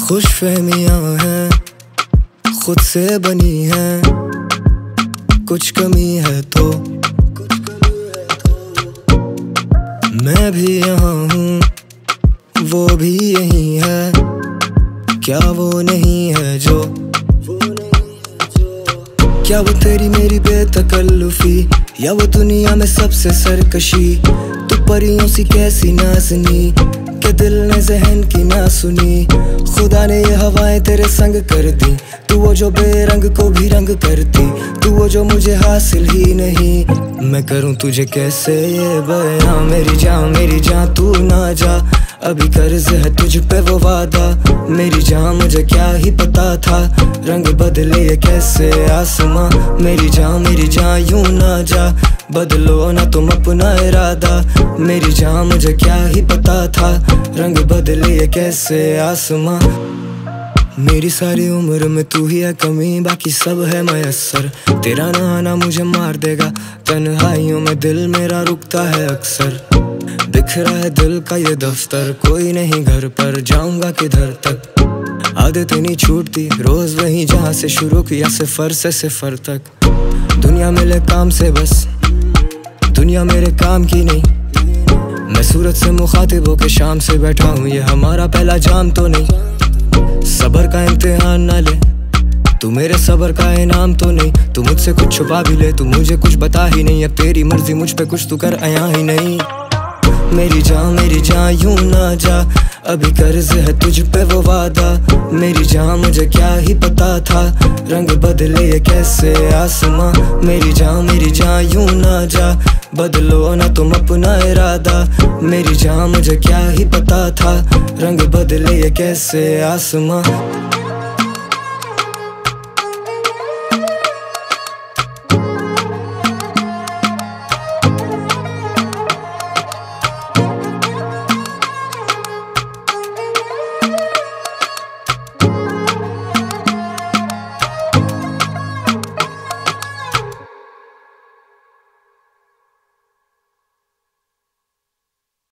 खुशफहमियां हैं खुद से बनी हैं, कुछ कमी है तो मैं भी यहाँ हूँ, वो भी यही है, क्या वो नहीं है जो? क्या वो तेरी मेरी बेतकल्लुफी, या वो दुनिया में सबसे सरकशी? तू परियों सी कैसी नाज़नी के दिल ने ज़हन की ना सुनी। खुदा ने ये हवाएं तेरे संग कर दी, तू वो जो बेरंग को भी रंग करती, तू वो जो मुझे हासिल ही नहीं। मैं करूँ तुझे कैसे ये बयां, मेरी जान तू ना जा, अभी कर्ज है तुझ पे वो वादा। मेरी जान मुझे क्या ही पता था, रंग बदले ये कैसे आसमां। मेरी जान यूं ना जा, बदलो ना तुम अपना इरादा। मेरी जान मुझे क्या ही पता था, रंग बदले ये कैसे आसमां। मेरी सारी उम्र में तू ही है कमी, बाकी सब है मयस्सर। तेरा ना आना मुझे मार देगा, तन्हाइयों में दिल मेरा रुकता है अक्सर। बिखरा है दिल का ये दफ्तर, कोई नहीं घर पर, जाऊंगा किधर तक। आदतें नहीं छूटती रोज वही जहाँ से शुरू किया, सिफर से सिफर तक। दुनिया मिले काम से बस, दुनिया मेरे काम की नहीं। मैं सूरत से मुखातिब होके शाम से बैठा हूँ, ये हमारा पहला जाम तो नहीं। सबर का इम्तिहान ना ले तू, मेरे सबर का इनाम तो नहीं। तू मुझसे कुछ छुपा भी ले, तू मुझे कुछ बता ही नहीं। अब तेरी मर्जी मुझ पे कुछ तू कर आया ही नहीं। मेरी जान यूं ना जा, अभी कर्ज है तुझ पे वो वादा। मेरी जान मुझे क्या ही पता था, रंग बदले ये कैसे आसमां। मेरी जान यूं ना जा, बदलो ना तुम अपना इरादा। मेरी जान मुझे क्या ही पता था, रंग बदले ये कैसे आसमां।